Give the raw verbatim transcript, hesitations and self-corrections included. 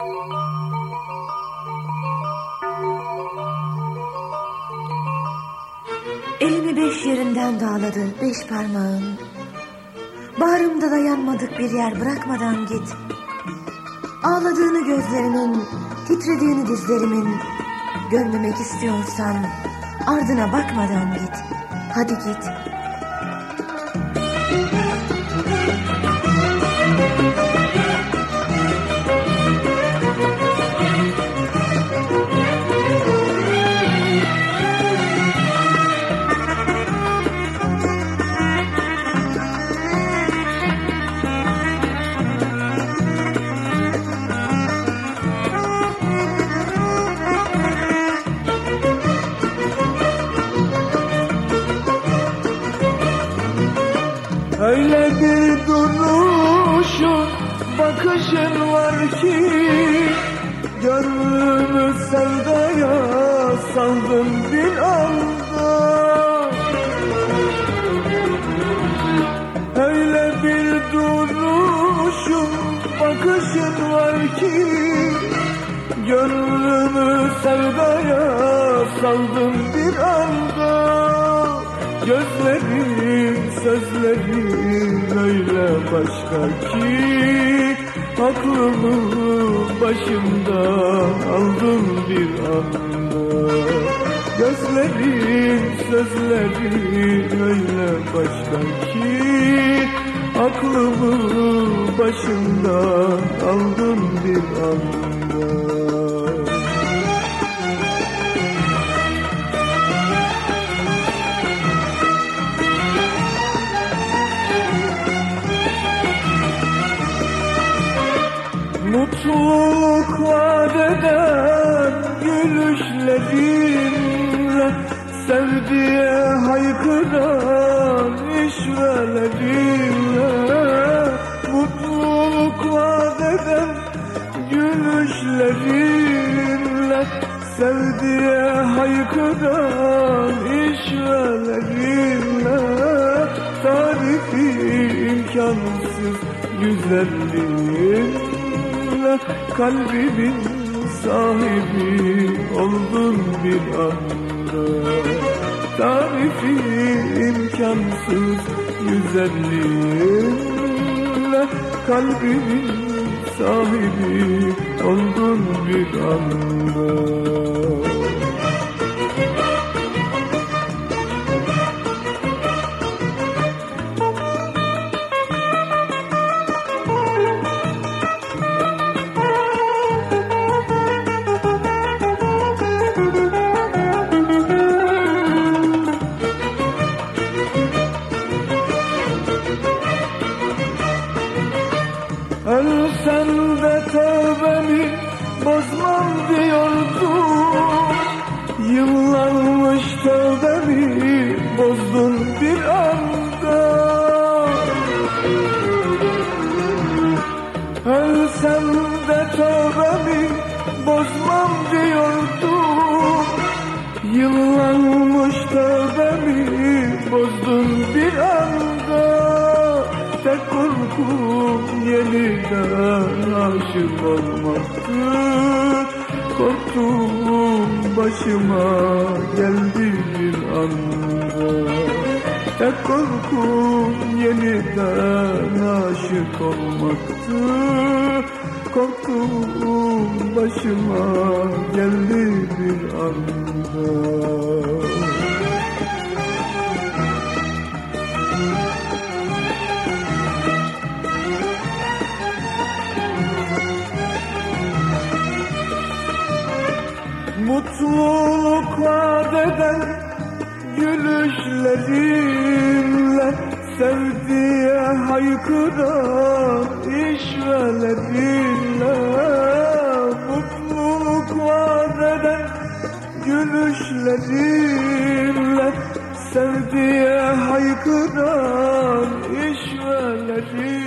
Elimi beş yerinden dağladı beş parmağın. Bağrımda dayanmadık bir yer bırakmadan git. Ağladığını gözlerimin, titrediğini dizlerimin. Görmemek istiyorsan ardına bakmadan git. Hadi git. Öyle bir duruşun, bakışın var ki gönlümü sevdaya saldın bir anda. Öyle bir duruşun, bakışın var ki gönlümü sevdaya saldın bir anda. Gözlerin, sözlerin öyle başka ki aklımı başımdan aldın bir anda. Gözlerin, sözlerin öyle başka ki aklımı başımdan aldın bir anda. Mutluluk vaat eden gülüşlerinle, sevdiye haykıran işvelerinle. Mutluluk vaat eden gülüşlerinle, sevdiye haykıran işvelerinle. Tarifi imkansız güzelliğin, kalbimin sahibi oldun bir anda. Tarifi imkansız güzelliğinle kalbimin sahibi oldun bir anda. Ölsem de tövbemi bozmam diyordum. Yıllanmış tövbemi bozdun bir anda. Ölsem de tövbemi bozmam diyordum. Yıllanmış tövbemi bozdun bir anda. Tek korkum yeniden aşık olmaktı. Korktuğum başıma geldi bir anda. Tek korkum yeniden aşık olmaktı. Korktuğum başıma geldi bir anda. Mutluluk vaat eden gülüşlerinle, sevdiye haykıran işvelerinle. Mutluluk vaat eden gülüşlerinle, sevdiye haykıran işvelerinle.